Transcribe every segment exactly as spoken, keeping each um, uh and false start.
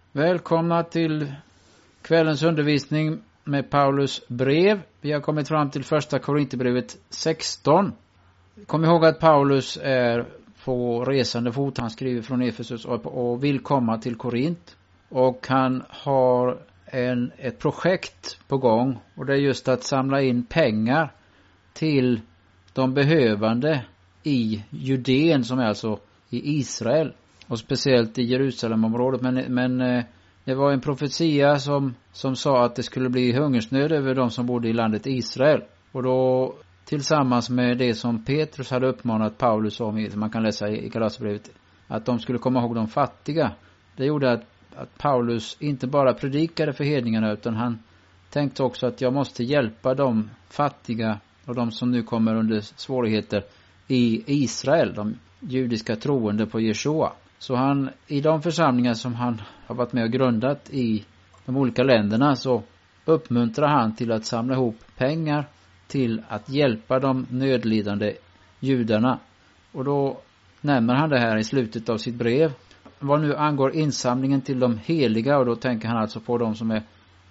Välkomna till kvällens undervisning med Paulus brev. Vi har kommit fram till första Korinthierbrevet sexton. Kom ihåg att Paulus är på resande fot. Han skriver från Efesus och vill komma till Korint. Och han har en, ett projekt på gång. Och det är just att samla in pengar till de behövande i Judeen, som är alltså i Israel. Och speciellt i Jerusalemområdet. Men, men det var en profetia som, som sa att det skulle bli hungersnöd över de som bodde i landet Israel. Och då tillsammans med det som Petrus hade uppmanat Paulus om, man kan läsa i Galaterbrevet, att de skulle komma ihåg de fattiga. Det gjorde att, att Paulus inte bara predikade för hedningarna, utan han tänkte också att jag måste hjälpa de fattiga och de som nu kommer under svårigheter i Israel, de judiska troende på Jeshua. Så han, i de församlingar som han har varit med och grundat i de olika länderna, så uppmuntrar han till att samla ihop pengar till att hjälpa de nödlidande judarna. Och då nämner han det här i slutet av sitt brev. Vad nu angår insamlingen till de heliga, och då tänker han alltså på de som är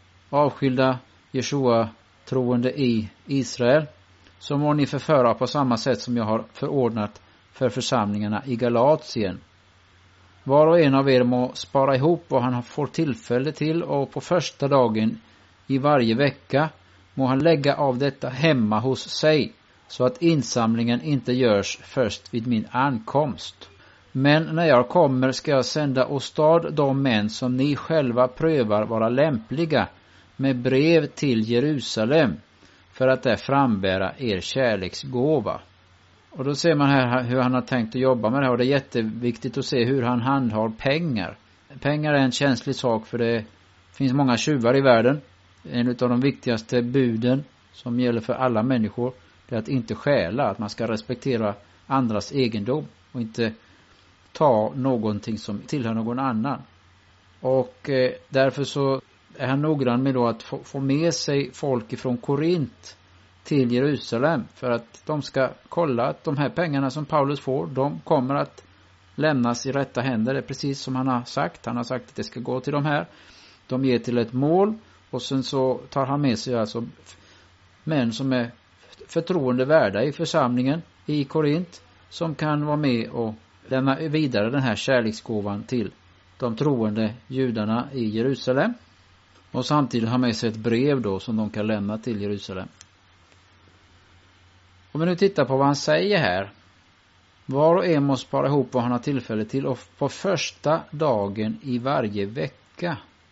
avskilda Jeshua-troende i Israel, så må ni förföra på samma sätt som jag har förordnat för församlingarna i Galatien. Var och en av er må spara ihop vad han får tillfälle till, och på första dagen i varje vecka må han lägga av detta hemma hos sig, så att insamlingen inte görs först vid min ankomst. Men när jag kommer ska jag sända åstad de män som ni själva prövar vara lämpliga med brev till Jerusalem, för att där frambära er kärleksgåva. Och då ser man här hur han har tänkt att jobba med det här, och det är jätteviktigt att se hur han handhar pengar. Pengar är en känslig sak, för det finns många tjuvar i världen. En av de viktigaste buden som gäller för alla människor, det är att inte stjäla, att man ska respektera andras egendom och inte ta någonting som tillhör någon annan. Och eh, därför så är han noggrann med då att få, få med sig folk ifrån Korint till Jerusalem, för att de ska kolla att de här pengarna som Paulus får, de kommer att lämnas i rätta händer. Det är precis som han har sagt. Han har sagt att det ska gå till de här. De ger till ett mål, och sen så tar han med sig alltså män som är förtroendevärda i församlingen i Korint, som kan vara med och lämna vidare den här kärleksgåvan till de troende judarna i Jerusalem. Och samtidigt ha med sig ett brev då som de kan lämna till Jerusalem. Om vi nu tittar på vad han säger här. Var och en måste spara ihop vad han har tillfälle till, och på första dagen i varje vecka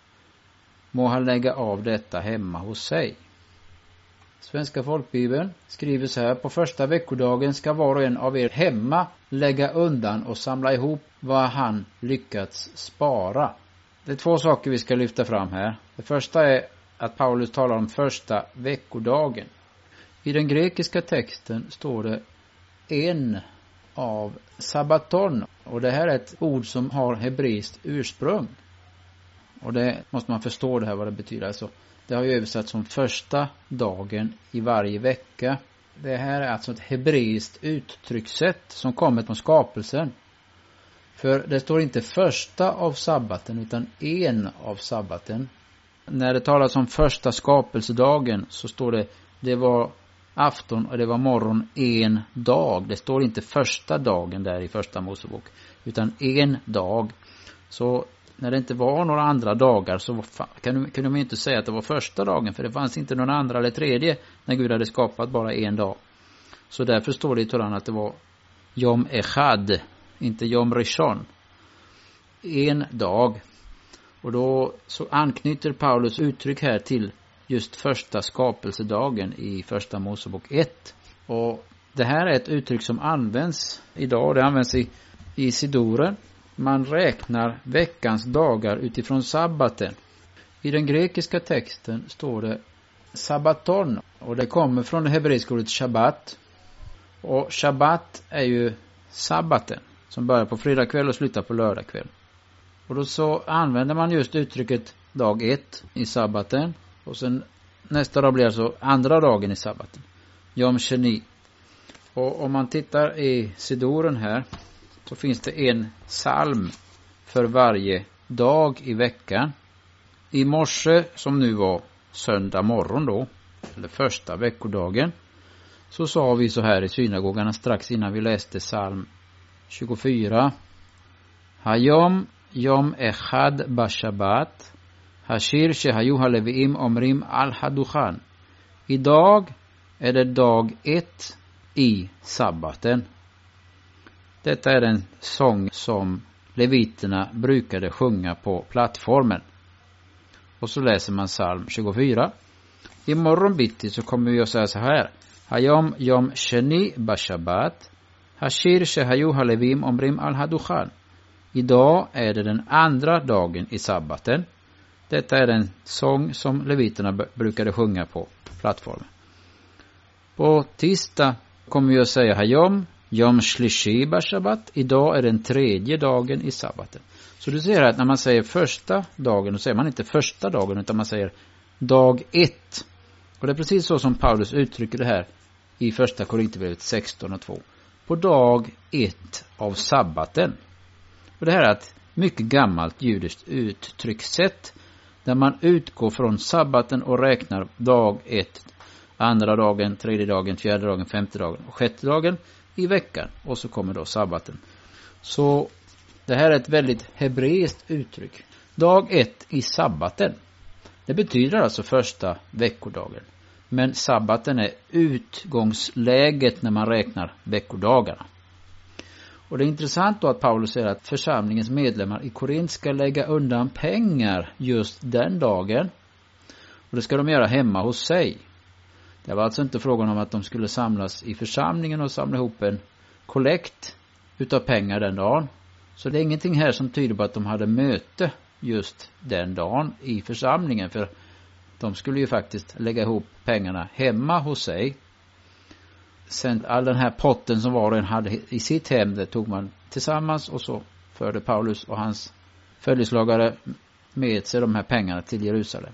må han lägga av detta hemma hos sig. Svenska folkbibeln skriver så här: på första veckodagen ska var och en av er hemma lägga undan och samla ihop vad han lyckats spara. Det är två saker vi ska lyfta fram här. Det första är att Paulus talar om första veckodagen. I den grekiska texten står det en av sabbaton, och det här är ett ord som har hebreiskt ursprung. Och det måste man förstå det här vad det betyder. Alltså, det har ju översatts som första dagen i varje vecka. Det här är alltså ett hebreiskt uttryckssätt som kommer från skapelsen. För det står inte första av sabbaten, utan en av sabbaten. När det talas om första skapelsedagen så står det det var afton och det var morgon en dag. Det står inte första dagen där i första Mosebok, utan en dag. Så när det inte var några andra dagar så kan kunde man inte säga att det var första dagen, för det fanns inte någon andra eller tredje när Gud hade skapat bara en dag. Så därför står det i Toran att det var Yom Echad, inte Yom Rishon. En dag. Och då så anknyter Paulus uttryck här till just första skapelsedagen i första Mosebok ett. Och det här är ett uttryck som används idag. Det används i, i Sidoren. Man räknar veckans dagar utifrån sabbaten. I den grekiska texten står det sabbaton, och det kommer från det hebreiska ordet shabbat. Och shabbat är ju sabbaten som börjar på fredag kväll och slutar på lördag kväll. Och då så använder man just uttrycket dag ett i sabbaten, och sen nästa dag blir alltså andra dagen i sabbaten, Yom Sheni. Och om man tittar i Sidoren här så finns det en psalm för varje dag i veckan. I morse, som nu var söndag morgon då, eller första veckodagen, så sa vi så här i synagogan strax innan vi läste psalm tjugofyra. Hayom yom echad bashabat, hashir shehayu haleviim omrim al hadukhan. Idag är det dag ett i sabbaten. Detta är en sång som leviterna brukade sjunga på plattformen. Och så läser man psalm tjugofyra. Imorgon bitti så kommer vi att säga så här. Hayom yom sheni bashabat, hashir shehayu halevim omrim al hadukhan. Idag är det den andra dagen i sabbaten. Detta är en sång som leviterna b- brukade sjunga på plattformen. På tisdag kommer vi att säga Hayom yom shlishi bashabat. Idag är den tredje dagen i sabbaten. Så du ser att när man säger första dagen, då säger man inte första dagen utan man säger dag ett. Och det är precis så som Paulus uttrycker det här i första Korinthierbrevet sexton och två. På dag ett av sabbaten. Och det här är ett mycket gammalt judiskt uttryckssätt där man utgår från sabbaten och räknar dag ett, andra dagen, tredje dagen, fjärde dagen, femte dagen och sjätte dagen i veckan. Och så kommer då sabbaten. Så det här är ett väldigt hebreiskt uttryck. Dag ett i sabbaten. Det betyder alltså första veckodagen. Men sabbaten är utgångsläget när man räknar veckodagarna. Och det är intressant då att Paulus säger att församlingens medlemmar i Korint ska lägga undan pengar just den dagen. Och det ska de göra hemma hos sig. Det var alltså inte frågan om att de skulle samlas i församlingen och samla ihop en kollekt utav pengar den dagen. Så det är ingenting här som tyder på att de hade möte just den dagen i församlingen. För de skulle ju faktiskt lägga ihop pengarna hemma hos sig. Sen all den här potten som var och en hade i sitt hem, det tog man tillsammans och så förde Paulus och hans följeslagare med sig de här pengarna till Jerusalem.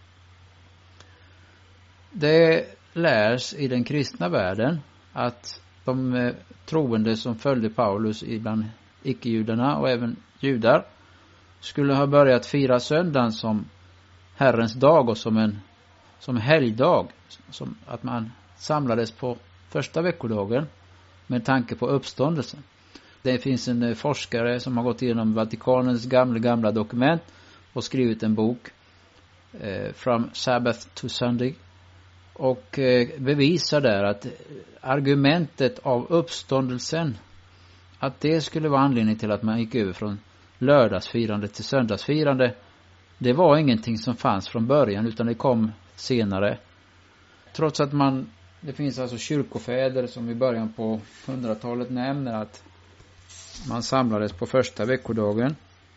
Det lärs i den kristna världen att de troende som följde Paulus ibland icke-judarna och även judar skulle ha börjat fira söndagen som Herrens dag och som en som helgdag, som att man samlades på första veckodagen med tanke på uppståndelsen. Det finns en forskare som har gått igenom Vatikanens gamla gamla dokument och skrivit en bok eh, From Sabbath to Sunday och eh, bevisar där att argumentet av uppståndelsen, att det skulle vara anledning till att man gick över från lördagsfirande till söndagsfirande, det var ingenting som fanns från början utan det kom senare. Trots att man, det finns alltså kyrkofäder som i början på hundratalet nämner att man samlades på första veckodagen,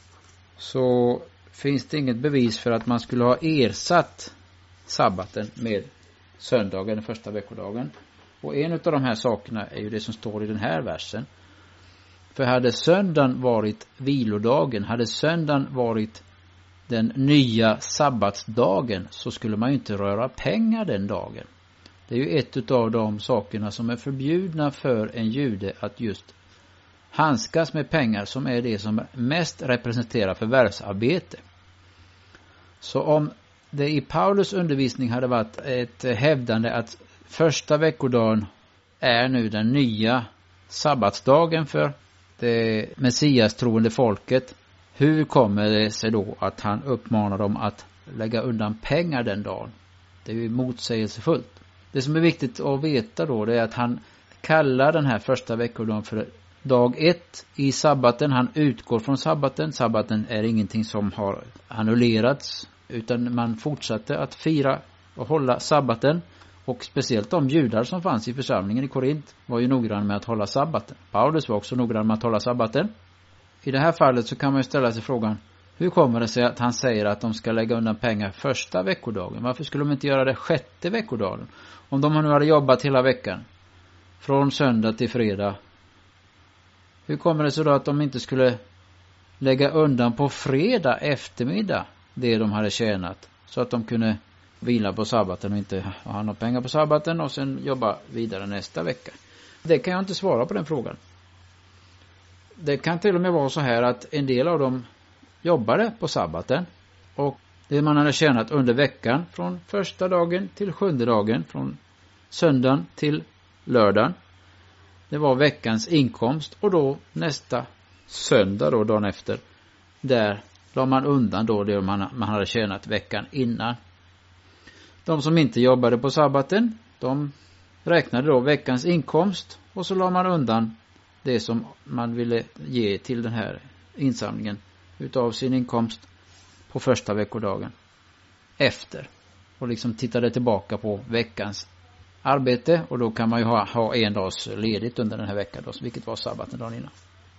så finns det inget bevis för att man skulle ha ersatt sabbaten med söndagen, den första veckodagen. Och en av de här sakerna är ju det som står i den här versen. För hade söndagen varit vilodagen, hade söndagen varit den nya sabbatsdagen, så skulle man ju inte röra pengar den dagen. Det är ju ett av de sakerna som är förbjudna för en jude, att just handskas med pengar, som är det som mest representerar förvärvsarbete. Så om det i Paulus undervisning hade varit ett hävdande att första veckodagen är nu den nya sabbatsdagen för det Messias troende folket, hur kommer det sig då att han uppmanar dem att lägga undan pengar den dagen? Det är ju motsägelsefullt. Det som är viktigt att veta då, det är att han kallar den här första veckodagen för dag ett i sabbaten. Han utgår från sabbaten. Sabbaten är ingenting som har annullerats, utan man fortsatte att fira och hålla sabbaten. Och speciellt de judar som fanns i församlingen i Korint var ju noggrann med att hålla sabbaten. Paulus var också noggrann med att hålla sabbaten. I det här fallet så kan man ju ställa sig frågan, hur kommer det sig att han säger att de ska lägga undan pengar första veckodagen? Varför skulle de inte göra det sjätte veckodagen? Om de nu hade jobbat hela veckan, från söndag till fredag, hur kommer det sig då att de inte skulle lägga undan på fredag eftermiddag det de hade tjänat, så att de kunde vila på sabbaten och inte ha några pengar på sabbaten och sen jobba vidare nästa vecka? Det kan jag inte svara på den frågan. Det kan till och med vara så här att en del av de jobbade på sabbaten. Och det man hade tjänat under veckan från första dagen till sjunde dagen, från söndagen till lördagen, det var veckans inkomst. Och då nästa söndag då, dagen efter, där la man undan då det man, man hade tjänat veckan innan. De som inte jobbade på sabbaten, de räknade då veckans inkomst och så la man undan det som man ville ge till den här insamlingen utav sin inkomst på första veckodagen efter. Och liksom tittade tillbaka på veckans arbete, och då kan man ju ha, ha en dags ledigt under den här veckan då, vilket var sabbaten dagen innan.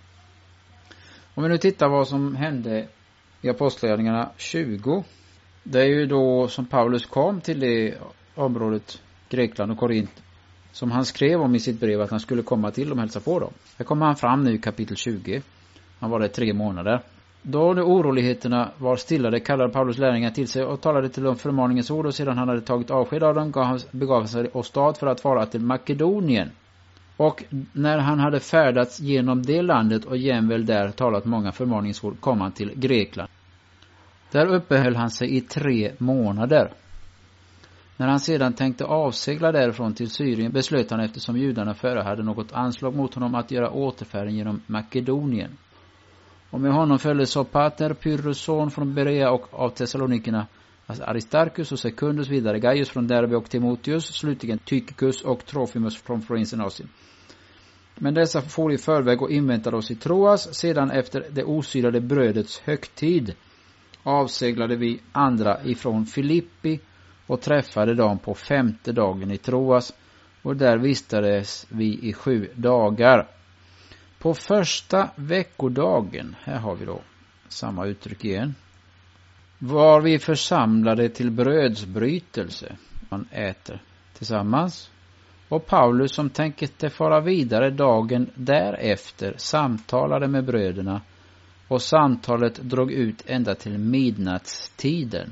Om vi nu tittar vad som hände i Apostlagärningarna tjugo. Det är ju då som Paulus kom till det området Grekland och Korint som han skrev om i sitt brev att han skulle komma till och hälsa på dem. Här kommer han fram nu i kapitel tjugo. Han var där tre månader. Då de oroligheterna var stillade kallade Paulus lärjungar till sig och talade till dem förmaningens ord, och sedan han hade tagit avsked av dem gav, begav sig åstad för att fara till Makedonien. Och när han hade färdats genom det landet och jämväl där talat många förmaningsord kom han till Grekland. Där uppehöll han sig i tre månader. När han sedan tänkte avsegla därifrån till Syrien beslöt han, eftersom judarna före hade något anslag mot honom, att göra återfärden genom Makedonien. Och med honom följde Sopater, Pyrrhus son från Berea och av Thessalonikerna, alltså Aristarchus och Secundus, vidare Gaius från Derbe och Timotheus, slutligen Tychicus och Trofimus från provinsen Asien. Men dessa for i förväg och inväntade oss i Troas. Sedan efter det osyrade brödets högtid avseglade vi andra ifrån Filippi och träffade dem på femte dagen i Troas, och där vistades vi i sju dagar. På första veckodagen, här har vi då samma uttryck igen, var vi församlade till brödsbrytelse. Man äter tillsammans. Och Paulus, som tänkte fara vidare dagen därefter, samtalade med bröderna, och samtalet drog ut ända till midnattstiden.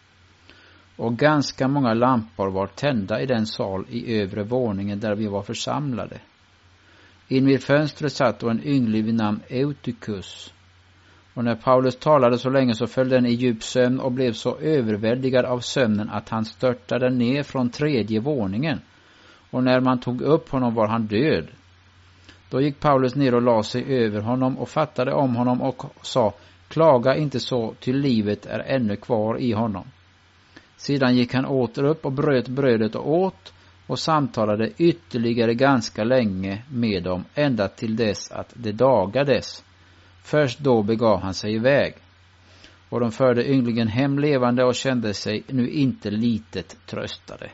Och ganska många lampor var tända i den sal i övre våningen där vi var församlade. Invid fönstret satt då en yngling vid namn Eutychus. Och när Paulus talade så länge så föll den i djup sömn och blev så överväldigad av sömnen att han störtade ner från tredje våningen. Och när man tog upp honom var han död. Då gick Paulus ner och la sig över honom och fattade om honom och sa: klaga inte så, till livet är ännu kvar i honom. Sedan gick han åter upp och bröt brödet och åt och samtalade ytterligare ganska länge med dem, ända till dess att det dagades. Först då begav han sig iväg. Och de förde ynglingen hem levande och kände sig nu inte litet tröstade.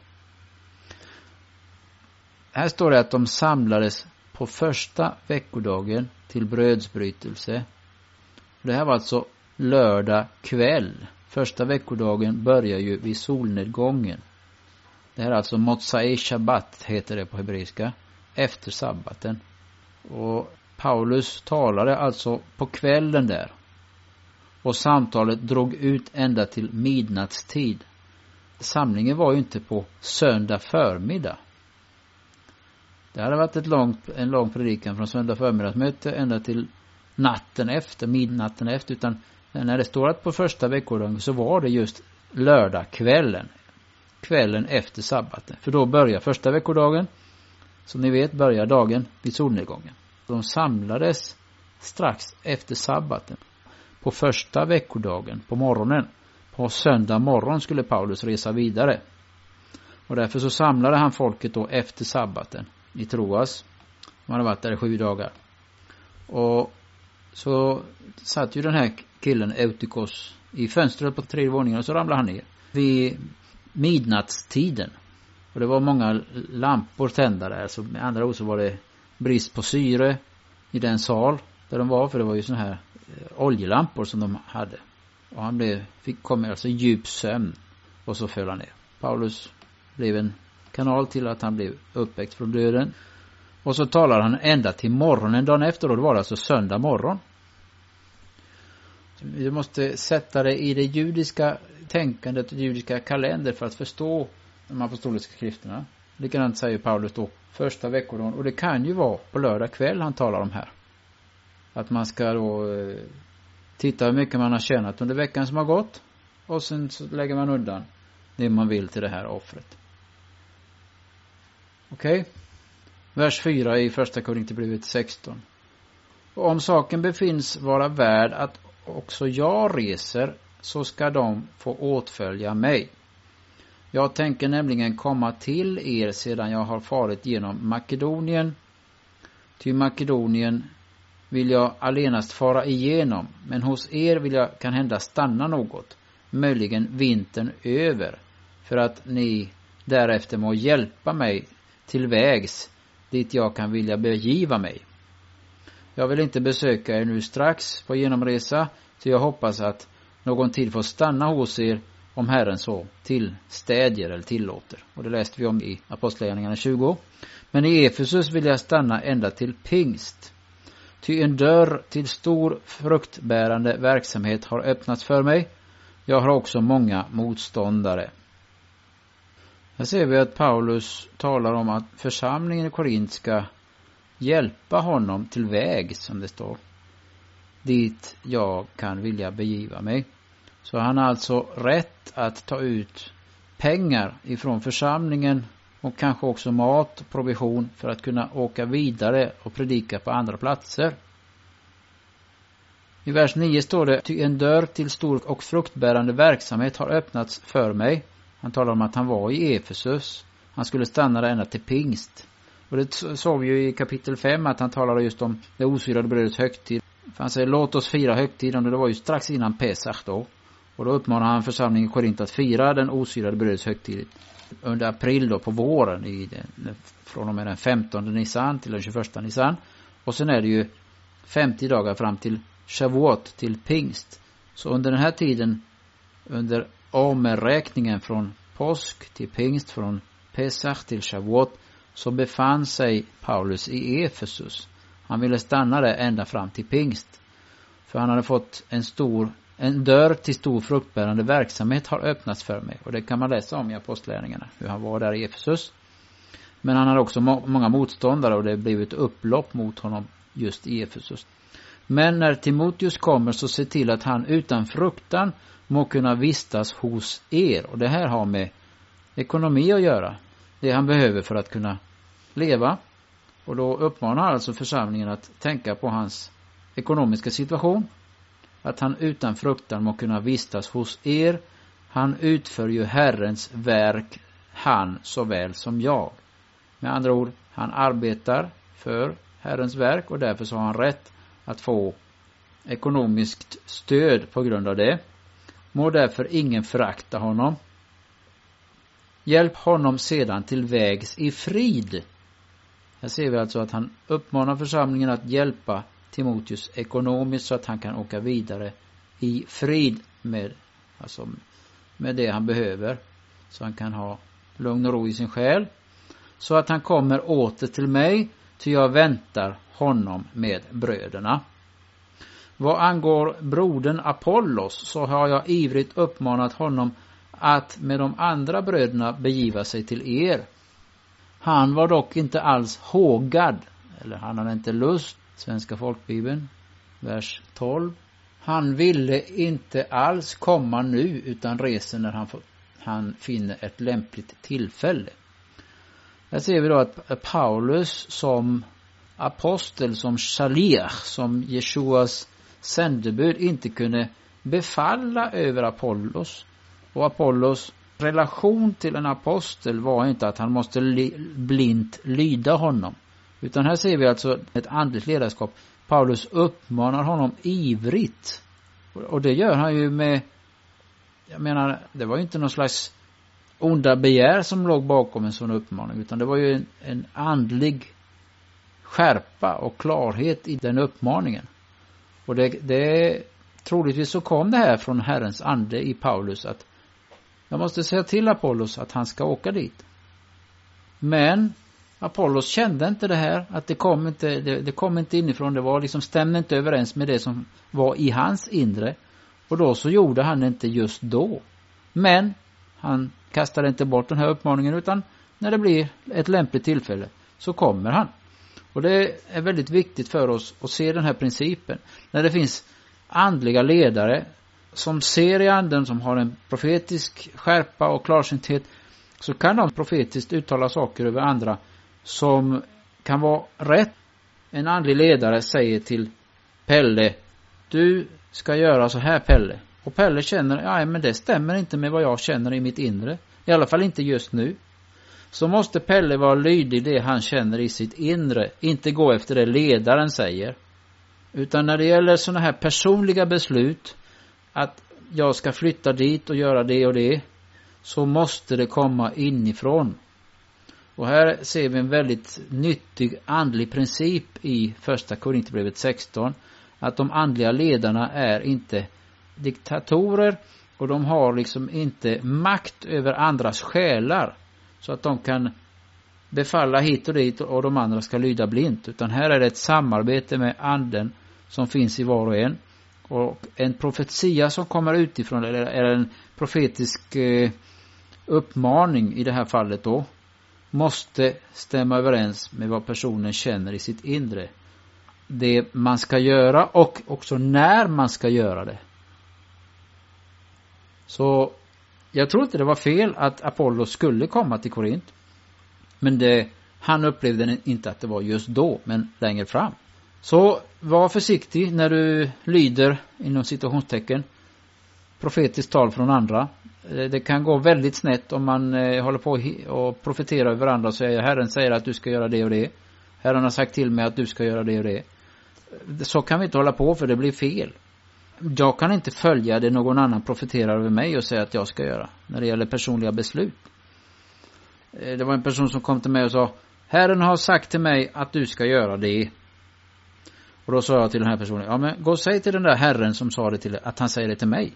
Här står det att de samlades på första veckodagen till brödsbrytelse. Det här var alltså lördag kväll. Första veckodagen börjar ju vid solnedgången. Det här är alltså Motsai Shabbat heter det på hebreiska. Efter sabbaten. Och Paulus talade alltså på kvällen där. Och samtalet drog ut ända till midnattstid. Samlingen var ju inte på söndag förmiddag. Det hade varit ett långt, en lång predikan från söndag förmiddagsmöte ända till natten efter, midnatten efter. Utan när det står att på första veckodagen så var det just lördag kvällen. Kvällen efter sabbaten. För då börjar första veckodagen. Som ni vet börjar dagen vid solnedgången. De samlades strax efter sabbaten. På första veckodagen på morgonen. På söndag morgon skulle Paulus resa vidare. Och därför så samlade han folket då efter sabbaten i Troas. Man hade varit där i sju dagar. Och så satt ju den här killen Eutychus i fönstret på tredje våningen, och så ramlade han ner vid midnattstiden. Och det var många lampor tända där, så med andra ord så var det brist på syre i den sal där de var, för det var ju såna här eh, oljelampor som de hade. Och han blev, fick komma alltså djup sömn, och så föll han ner. Paulus blev en kanal till att han blev uppväckt från döden. Och så talar han ända till morgonen dagen efter, och det var alltså söndag morgon. Vi måste sätta det i det judiska tänkandet och judiska kalender för att förstå de apostoliska skrifterna. Likadant säger Paulus då första veckodagen, och det kan ju vara på lördag kväll han talar om här. Att man ska då eh, Titta hur mycket man har tjänat under veckan som har gått. Och sen så lägger man undan det man vill till det här offret. Okej. Okay. Vers fyra i första Korinthierbrevet sexton. Och om saken befinns vara värd att också jag reser, så ska de få åtfölja mig. Jag tänker nämligen komma till er sedan jag har farit genom Makedonien. Till Makedonien vill jag allenast fara igenom, men hos er vill jag kan hända stanna något, möjligen vintern över, för att ni därefter må hjälpa mig till vägs dit jag kan vilja begiva mig. Jag vill inte besöka er nu strax på genomresa, så jag hoppas att någon tid får stanna hos er om Herren så tillstädjer eller tillåter. Och det läste vi om i Apostlagärningarna tjugo. Men i Efesus vill jag stanna ända till pingst. Ty en dörr till stor fruktbärande verksamhet har öppnats för mig. Jag har också många motståndare. Här ser vi att Paulus talar om att församlingen i Korint ska hjälpa honom till väg, som det står, dit jag kan vilja begiva mig. Så han har alltså rätt att ta ut pengar ifrån församlingen och kanske också mat och provision för att kunna åka vidare och predika på andra platser. I vers nio står det: Ty en dörr till stor och fruktbärande verksamhet har öppnats för mig. Han talar om att han var i Efesus. Han skulle stanna där ända till pingst. Och det såg vi ju i kapitel fem att han talade just om det osyrade brödets högtid. För han säger, låt oss fira högtiden, och det var ju strax innan Pesach då. Och då uppmanar han församlingen i Korint att fira den osyrade brödets högtid under april då, på våren, i den, från och med den femtonde Nisan till den tjugoförsta Nisan. Och sen är det ju femtio dagar fram till Shavuot, till pingst. Så under den här tiden, under omräkningen från påsk till pingst, från Pesach till Shavuot, så befann sig Paulus i Efesus. Han ville stanna där ända fram till pingst. För han hade fått en stor, en dörr till stor fruktbärande verksamhet har öppnats för mig. Och det kan man läsa om i Apostlagärningarna, hur han var där i Efesus. Men han hade också må- många motståndare, och det blev ett upplopp mot honom just i Efesus. Men när Timoteus kommer, så se till att han utan fruktan må kunna vistas hos er. Och det här har med ekonomi att göra. Det han behöver för att kunna leva. Och då uppmanar alltså församlingen att tänka på hans ekonomiska situation. Att han utan fruktan må kunna vistas hos er. Han utför ju Herrens verk, han såväl som jag. Med andra ord, han arbetar för Herrens verk, och därför så har han rätt att få ekonomiskt stöd på grund av det. Må därför ingen förakta honom. Hjälp honom sedan till vägs i frid. Här ser vi alltså att han uppmanar församlingen att hjälpa Timoteus ekonomiskt, så att han kan åka vidare i frid med, alltså med det han behöver. Så han kan ha lugn och ro i sin själ. Så att han kommer åter till mig, till jag väntar honom med bröderna. Vad angår brodern Apollos, så har jag ivrigt uppmanat honom att med de andra bröderna begiva sig till er. Han var dock inte alls hågad, eller han hade inte lust, Svenska folkbibeln, vers tolv. Han ville inte alls komma nu, utan reser när han, han finner ett lämpligt tillfälle. Här ser vi då att Paulus som apostel, som shaliach, som Jeshuas sändebud, inte kunde befalla över Apollos. Och Apollos relation till en apostel var inte att han måste li- blint lyda honom. Utan här ser vi alltså ett andligt ledarskap. Paulus uppmanar honom ivrigt. Och det gör han ju med, jag menar, det var ju inte någon slags onda begär som låg bakom en sån uppmaning. Utan det var ju en, en andlig skärpa och klarhet i den uppmaningen. Och det, det troligtvis så kom det här från Herrens ande i Paulus, att jag måste säga till Apollos att han ska åka dit. Men Apollos kände inte det här, att det kom inte, det, det kom inte inifrån, det var liksom, stämde inte överens med det som var i hans inre. Och då så gjorde han inte just då. Men han kastade inte bort den här uppmaningen, utan när det blir ett lämpligt tillfälle så kommer han. Och det är väldigt viktigt för oss att se den här principen. När det finns andliga ledare som ser i anden, som har en profetisk skärpa och klarsynthet, så kan de profetiskt uttala saker över andra som kan vara rätt. En andlig ledare säger till Pelle: du ska göra så här, Pelle. Och Pelle känner, ja men det stämmer inte med vad jag känner i mitt inre. I alla fall inte just nu. Så måste Pelle vara lydig det han känner i sitt inre. Inte gå efter det ledaren säger. Utan när det gäller sådana här personliga beslut, att jag ska flytta dit och göra det och det, så måste det komma inifrån. Och här ser vi en väldigt nyttig andlig princip i första Korinthierbrevet sexton. Att de andliga ledarna är inte diktatorer, och de har liksom inte makt över andras själar så att de kan befalla hit och dit och de andra ska lyda blint. Utan här är det ett samarbete med anden som finns i var och en. Och en profetia som kommer utifrån, eller är en profetisk eh, uppmaning i det här fallet då, måste stämma överens med vad personen känner i sitt inre. Det man ska göra och också när man ska göra det. Så jag tror inte det var fel att Apollos skulle komma till Korint. Men det, han upplevde inte att det var just då, men längre fram. Så var försiktig när du lyder, inom citationstecken, profetiskt tal från andra. Det kan gå väldigt snett om man eh, håller på och profeterar över andra och säger: Herren säger att du ska göra det och det. Herren har sagt till mig att du ska göra det och det. Så kan vi inte hålla på, för det blir fel. Jag kan inte följa det någon annan profeterar över mig och säga att jag ska göra när det gäller personliga beslut. Det var en person som kom till mig och sa: Herren har sagt till mig att du ska göra det. Och då sa jag till den här personen: ja men gå och säg till den där Herren som sa det till att han säger det till mig.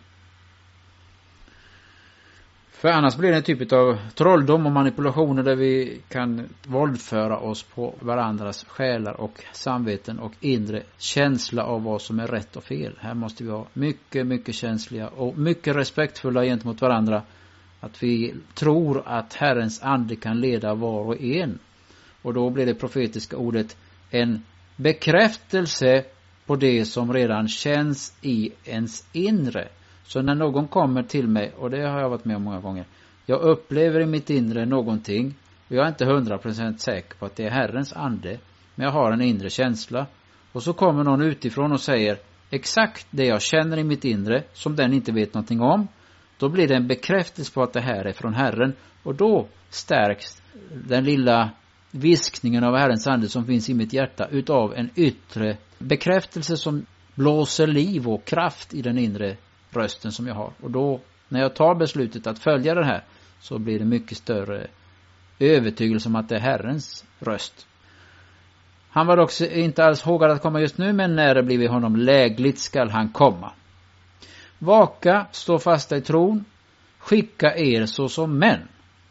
För annars blir det en typ av trolldom och manipulationer där vi kan våldföra oss på varandras själar och samveten och inre känsla av vad som är rätt och fel. Här måste vi vara mycket, mycket känsliga och mycket respektfulla gentemot varandra. Att vi tror att Herrens ande kan leda var och en. Och då blir det profetiska ordet en bekräftelse på det som redan känns i ens inre. Så när någon kommer till mig, och det har jag varit med om många gånger, jag upplever i mitt inre någonting, och jag är inte hundra procent säker på att det är Herrens ande, men jag har en inre känsla. Och så kommer någon utifrån och säger exakt det jag känner i mitt inre, som den inte vet någonting om. Då blir det en bekräftelse på att det här är från Herren, och då stärks den lilla viskningen av Herrens ande som finns i mitt hjärta utav en yttre bekräftelse som blåser liv och kraft i den inre rösten som jag har. Och då, när jag tar beslutet att följa det här, så blir det mycket större övertygelse om att det är Herrens röst. Han var också inte alls hågad att komma just nu, men när det blivit honom lägligt skall han komma. Vaka, stå fasta i tron, skicka er så som män.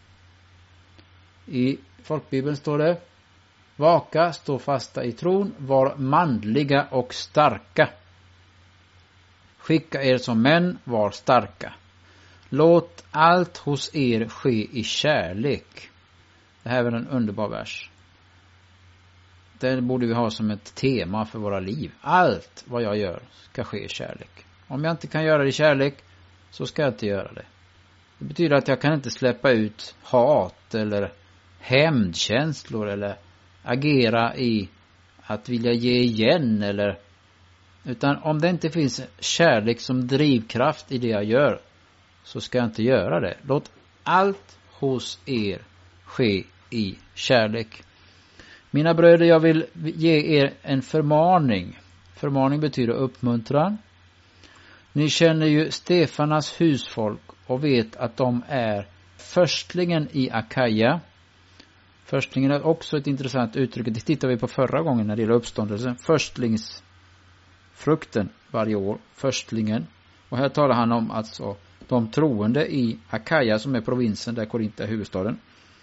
I folkbibeln står det: vaka, stå fasta i tron, var manliga och starka. Skicka er som män, var starka. Låt allt hos er ske i kärlek. Det här är en underbar vers. Det borde vi ha som ett tema för våra liv. Allt vad jag gör ska ske i kärlek. Om jag inte kan göra det i kärlek, så ska jag inte göra det. Det betyder att jag kan inte släppa ut hat eller hämndkänslor eller agera i att vilja ge igen, eller utan om det inte finns kärlek som drivkraft i det jag gör, så ska jag inte göra det. Låt allt hos er ske i kärlek. Mina bröder, jag vill ge er en förmaning. Förmaning betyder uppmuntran. Ni känner ju Stefanas husfolk och vet att de är förstlingen i Akaja. Förstlingen är också ett intressant uttryck. Det tittar vi på förra gången när det gäller uppståndelsen. Förstlingsfrukten varje år. Förstlingen. Och här talar han om alltså de troende i Akaja, som är provinsen där Korinthe är huvudstaden.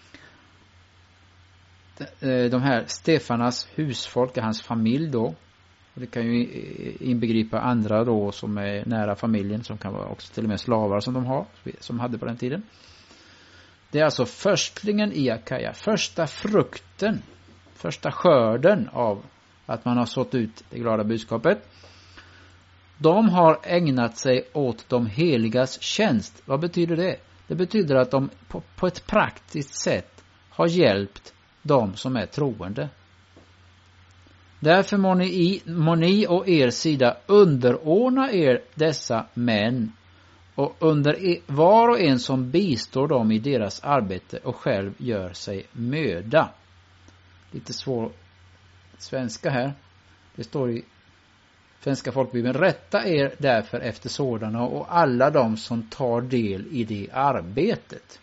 De här Stefanas husfolk är hans familj då. Och det kan ju inbegripa andra då som är nära familjen, som kan vara också till och med slavar som de har, som hade på den tiden. Det är alltså förstlingen i Akaja, första frukten, första skörden av att man har sått ut det glada budskapet. De har ägnat sig åt de heligas tjänst. Vad betyder det? Det betyder att de på, på ett praktiskt sätt har hjälpt de som är troende. Därför må ni, må ni och er sida underordna er dessa män och under er, var och en som bistår dem i deras arbete och själv gör sig möda. Lite svår svenska här. Det står i Svenska folkbibeln: rätta er därför efter sådana och alla de som tar del i det arbetet.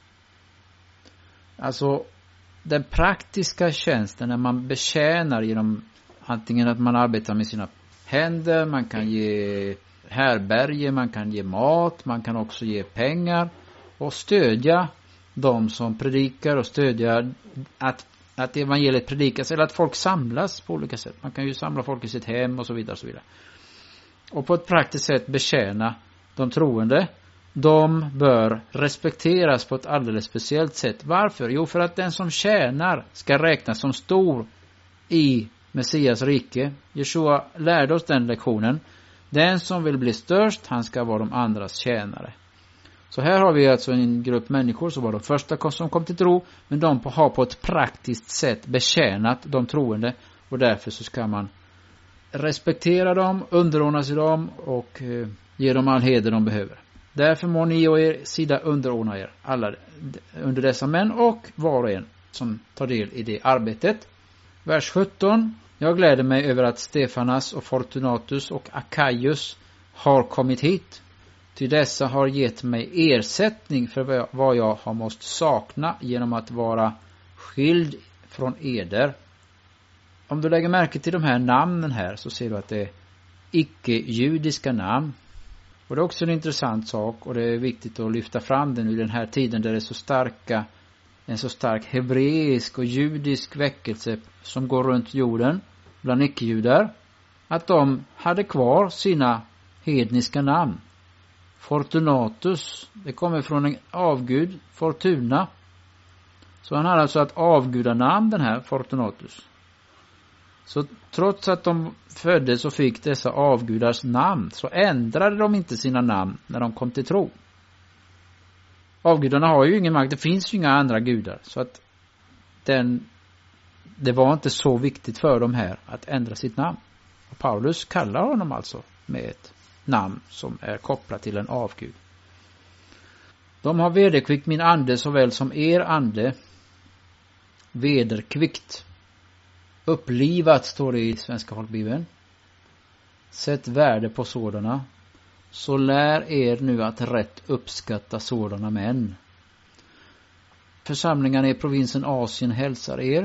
Alltså den praktiska tjänsten när man betjänar genom antingen att man arbetar med sina händer, man kan ge härberge, man kan ge mat, man kan också ge pengar och stödja de som predikar och stödja att, att evangeliet predikas eller att folk samlas på olika sätt. Man kan ju samla folk i sitt hem och så vidare och så vidare. Och på ett praktiskt sätt betjäna de troende. De bör respekteras på ett alldeles speciellt sätt. Varför? Jo, för att den som tjänar ska räknas som stor i Messias rike. Jeshua lärde oss den lektionen. Den som vill bli störst, han ska vara de andras tjänare. Så här har vi alltså en grupp människor som var de första som kom till tro, men de har på ett praktiskt sätt betjänat de troende och därför så ska man respektera dem, underordna sig dem och eh, ge dem all heder de behöver. Därför må ni och er sida underordna er alla under dessa män och var och en som tar del i det arbetet. Vers sjutton. Jag gläder mig över att Stefanas och Fortunatus och Akaius har kommit hit. Ty dessa har gett mig ersättning för vad jag har måste sakna genom att vara skild från eder. Om du lägger märke till de här namnen här så ser du att det är icke-judiska namn. Och det är också en intressant sak och det är viktigt att lyfta fram den i den här tiden där det är så starka, en så stark hebreisk och judisk väckelse som går runt jorden bland icke-judar, att de hade kvar sina hedniska namn. Fortunatus, det kommer från en avgud, Fortuna. Så han hade alltså ett avgudanamn, den här Fortunatus. Så trots att de föddes och fick dessa avgudars namn så ändrade de inte sina namn när de kom till tro. Avgudarna har ju ingen makt, det finns ju inga andra gudar. Så att den, det var inte så viktigt för dem här att ändra sitt namn. Och Paulus kallar honom alltså med ett namn som är kopplat till en avgud. De har vederkvikt min ande såväl som er ande. Vederkvikt. Upplivat står det i Svenska folkbibeln. Sätt värde på sådana. Så lär er nu att rätt uppskatta sådana män. Församlingarna i provinsen Asien hälsar er.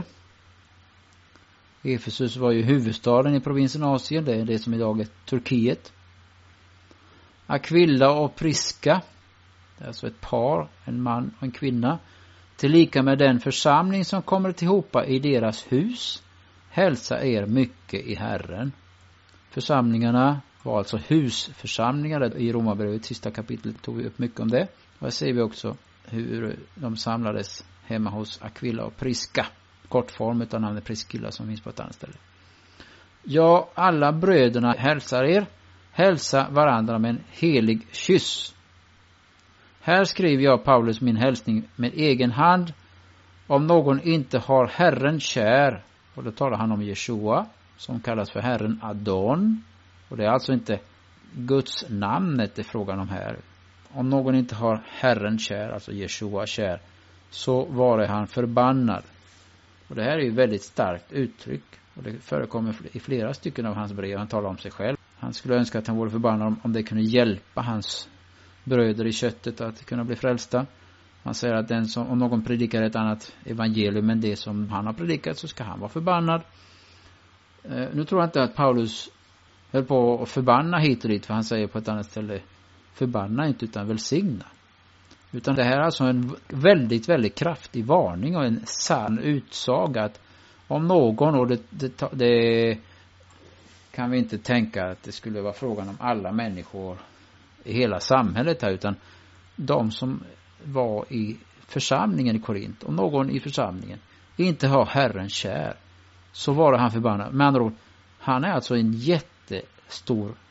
Efesus var ju huvudstaden i provinsen Asien. Det är det som idag är Turkiet. Aquila och Prisca. Det är alltså ett par, en man och en kvinna. Tillika med den församling som kommer tillhopa i deras hus. Hälsa er mycket i Herren. Församlingarna var alltså husförsamlingar. I Romarbrevet sista kapitlet tog vi upp mycket om det. Och här ser vi också hur de samlades hemma hos Aquila och Prisca. Kortform utan namnet Priscilla som finns på ett annat ställe. Ja, alla bröderna hälsar er. Hälsa varandra med en helig kyss. Här skriver jag Paulus min hälsning med egen hand. Om någon inte har Herren kär, och då talar han om Jeshua som kallas för Herren Adon. Och det är alltså inte Guds namnet det är frågan om här. Om någon inte har Herren kär, alltså Jeshua kär, så var han förbannad. Och det här är ju väldigt starkt uttryck. Och det förekommer i flera stycken av hans brev. Han talar om sig själv. Han skulle önska att han vore förbannad om, om det kunde hjälpa hans bröder i köttet att kunna bli frälsta. Han säger att den som, om någon predikar ett annat evangelium än det som han har predikat så ska han vara förbannad. Eh, nu tror jag inte att Paulus höll på att förbanna hit och dit, för han säger på ett annat ställe förbanna inte utan välsigna. Utan det här är alltså en väldigt, väldigt kraftig varning och en sann utsaga att om någon, och det, det, det kan vi inte tänka att det skulle vara frågan om alla människor i hela samhället här, utan de som var i församlingen i Korint. Om någon i församlingen inte har Herren kär, så var han förbannad. Med andra ord, han är alltså en jättestor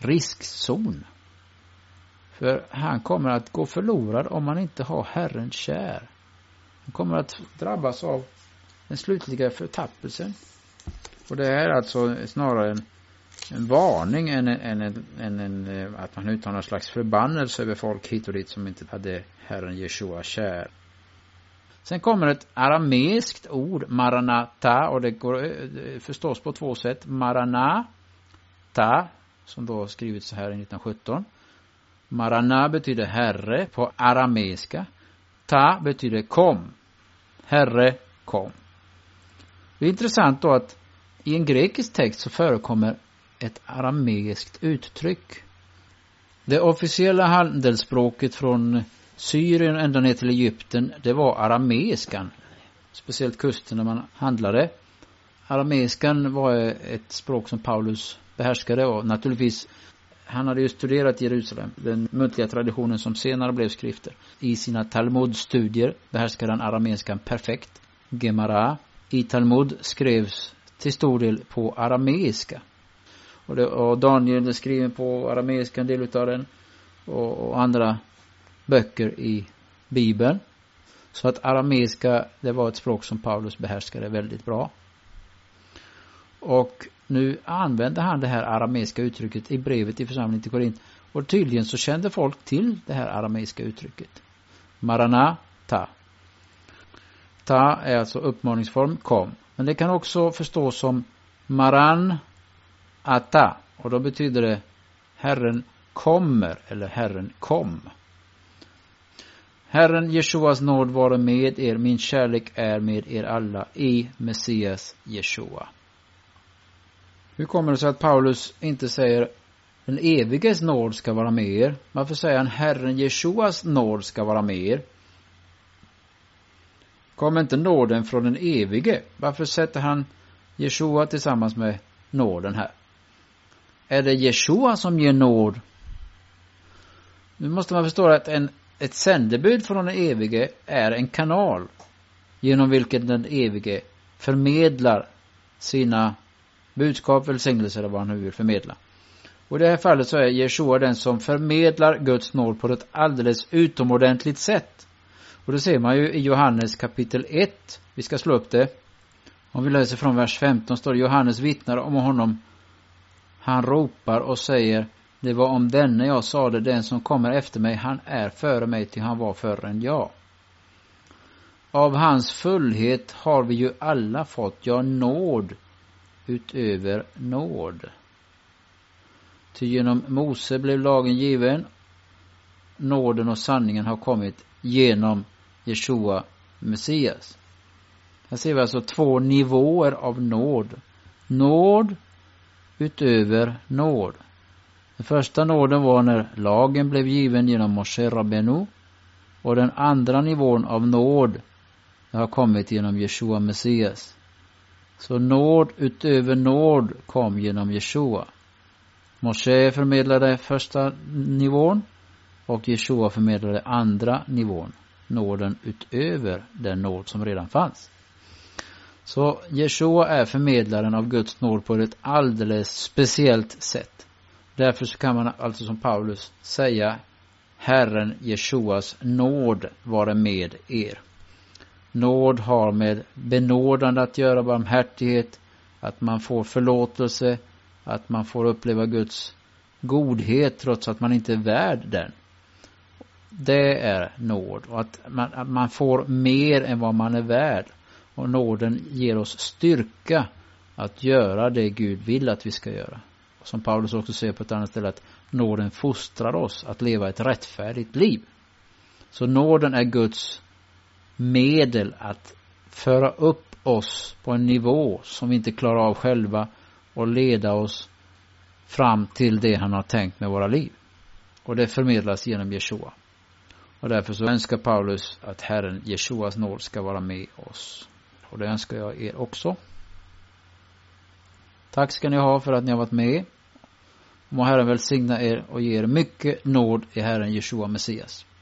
riskzon. För han kommer att gå förlorad om man inte har Herren kär. Han kommer att drabbas av den slutliga förtappelsen. Och det är alltså snarare en, en varning än, en, en, en, en, att man uttalar en slags förbannelse över folk hit och dit som inte hade Herren Jeshua kär. Sen kommer ett arameiskt ord, maranata, och det går det förstås på två sätt. Maranata, som då skrivits så här i nittonhundrasjutton. Marana betyder herre på arameiska. Ta betyder kom. Herre, kom. Det är intressant då att i en grekisk text så förekommer ett arameiskt uttryck. Det officiella handelsspråket från Syrien ända ner till Egypten, det var arameiskan. Speciellt kusten när man handlade. Arameiskan var ett språk som Paulus behärskade, och naturligtvis han hade ju studerat Jerusalem, den muntliga traditionen som senare blev skrifter. I sina Talmud-studier behärskade han arameiskan perfekt. Gemara i Talmud skrevs till stor del på arameiska. Och, det, och Daniel är skriven på arameiska, en del utav den. Och, och andra böcker i Bibeln. Så att arameiska, det var ett språk som Paulus behärskade väldigt bra. Och nu använde han det här arameiska uttrycket i brevet i församlingen till Korint. Och tydligen så kände folk till det här arameiska uttrycket. Maranata. Ta är alltså uppmaningsform, kom. Men det kan också förstås som maran ata. Och då betyder det Herren kommer eller Herren kom. Herren Jeshuas nåd vare med er, min kärlek är med er alla i Messias Jeshua. Hur kommer det sig att Paulus inte säger den eviges nåd ska vara med er? Varför säger han Herren Jeshuas nåd ska vara med er? Kommer inte nåden från den evige? Varför sätter han Jeshua tillsammans med nåden här? Är det Jeshua som ger nåd? Nu måste man förstå att en, ett sändebud från den evige är en kanal genom vilken den evige förmedlar sina budskap, välsignelser eller vad han nu vill förmedla. Och i det här fallet så är Jeshua den som förmedlar Guds nåd på ett alldeles utomordentligt sätt. Och det ser man ju i Johannes kapitel ett. Vi ska slå upp det. Om vi läser från vers femton står det: Johannes vittnar om honom. Han ropar och säger: det var om denne jag sade, den som kommer efter mig, han är före mig till han var förre än jag. Av hans fullhet har vi ju alla fått, ja, nåd utöver nåd. Ty genom Mose blev lagen given, nåden och sanningen har kommit genom Jeshua Messias. Här ser vi alltså två nivåer av nåd. Nåd utöver nåd. Den första nåden var när lagen blev given genom Moshe Rabbenu, och den andra nivån av nåd har kommit genom Jeshua Messias. Så nåd utöver nåd kom genom Jeshua. Moshe förmedlade första nivån och Jeshua förmedlade andra nivån. Nåden utöver den nåd som redan fanns. Så Jeshua är förmedlaren av Guds nåd på ett alldeles speciellt sätt. Därför så kan man alltså som Paulus säga: Herren Jeshuas nåd vare med er. Nåd har med benådande att göra, barmhärtighet, att man får förlåtelse, att man får uppleva Guds godhet trots att man inte är värd den. Det är nåd, och att man, att man får mer än vad man är värd. Och nåden ger oss styrka att göra det Gud vill att vi ska göra. Och som Paulus också säger på ett annat ställe, att nåden fostrar oss att leva ett rättfärdigt liv. Så nåden är Guds medel att föra upp oss på en nivå som vi inte klarar av själva och leda oss fram till det han har tänkt med våra liv. Och det förmedlas genom Jeshua. Och därför så önskar Paulus att Herren Jeshuas nåd ska vara med oss. Och det önskar jag er också. Tack ska ni ha för att ni har varit med. Må Herren välsigna er och ge er mycket nåd i Herren Jeshua Messias.